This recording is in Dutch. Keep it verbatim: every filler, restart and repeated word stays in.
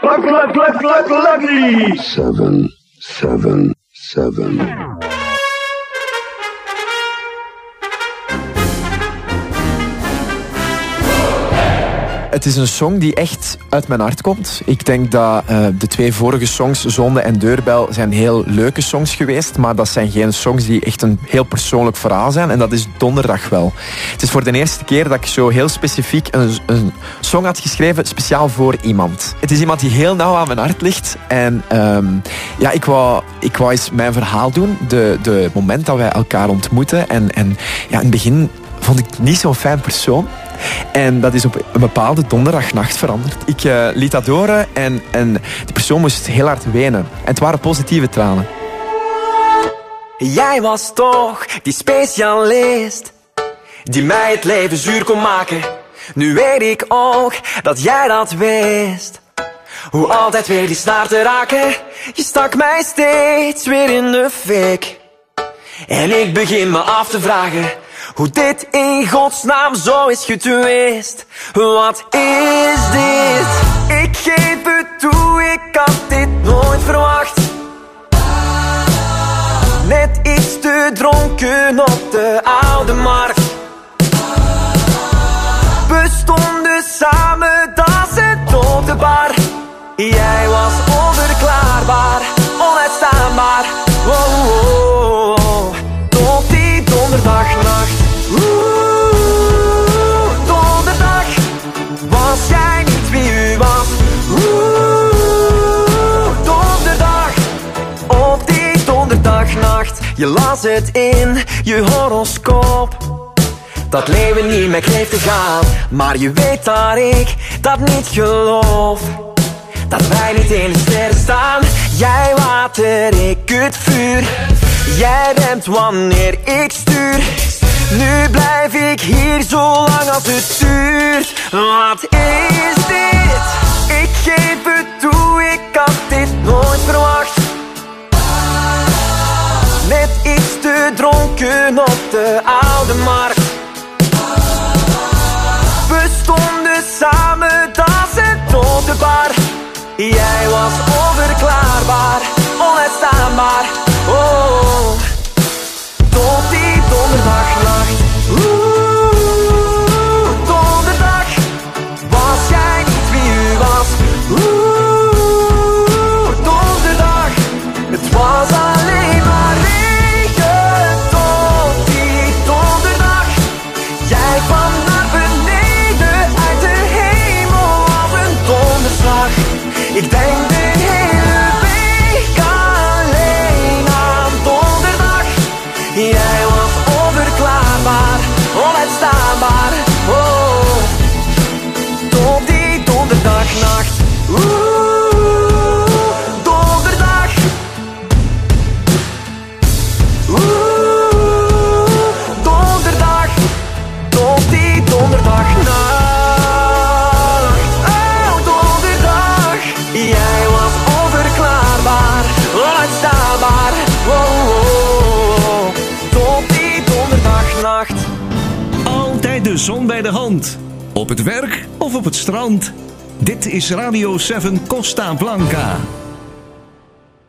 Lucky! Seven, seven, seven. Het is een song die echt uit mijn hart komt. Ik denk dat uh, de twee vorige songs, Zonde en Deurbel, zijn heel leuke songs geweest. Maar dat zijn geen songs die echt een heel persoonlijk verhaal zijn. En dat is Donderdag wel. Het is voor de eerste keer dat ik zo heel specifiek een, een song had geschreven, speciaal voor iemand. Het is iemand die heel nauw aan mijn hart ligt. En um, ja, ik wou, ik wou eens mijn verhaal doen. De, de moment dat wij elkaar ontmoeten. En, en ja, in het begin vond ik niet zo'n fijn persoon. En dat is op een bepaalde donderdagnacht veranderd. Ik uh, liet dat horen en, en die persoon moest heel hard wenen. En het waren positieve tranen. Jij was toch die specialist die mij het leven zuur kon maken. Nu weet ik ook dat jij dat wist. Hoe altijd weer die snaar te raken. Je stak mij steeds weer in de fik. En ik begin me af te vragen hoe dit in godsnaam zo is getwist. Wat is dit? Ik geef het toe, ik had dit nooit verwacht. Net iets te dronken op de oude markt. We stonden samen, dat is een dode bar. Jij was onverklaarbaar, onuitstaanbaar. Wow, wow, wow. Tot die donderdagnacht. Oeh, donderdag. Was jij niet wie u was? Oeh, donderdag. Op die donderdagnacht. Je las het in je horoscoop. Dat leven niet meer kreeg te gaan. Maar je weet dat ik dat niet geloof. Dat wij niet in de sterren staan. Jij water, ik het vuur. Jij bent wanneer ik stuur. Nu blijf ik hier zo lang als het duurt. Wat is dit? Ik geef het toe, ik had dit nooit verwacht. Net iets te dronken op de oude markt. We stonden samen, dat is een dode bar. Jij was onverklaarbaar, onuitstaanbaar. Oh, tot die donderdagnacht. Oeh, donderdag. Was jij niet wie u was? Oeh, donderdag. Het was alleen maar regen tot die donderdag. Jij kwam naar beneden uit de hemel als een donderslag. Ik denk de hele week alleen aan donderdag. Jij was onverklaarbaar, onuitstaanbaar. Oh, tot die donderdagnacht. Oeh, donderdag. Oeh, donderdag. Tot die donderdagnacht. Jij was onverklaarbaar, onuitstaanbaar. Oh, oh, oh. Tot die donderdagnacht. Altijd de zon bij de hand. Op het werk of op het strand. Dit is Radio zeven Costa Blanca.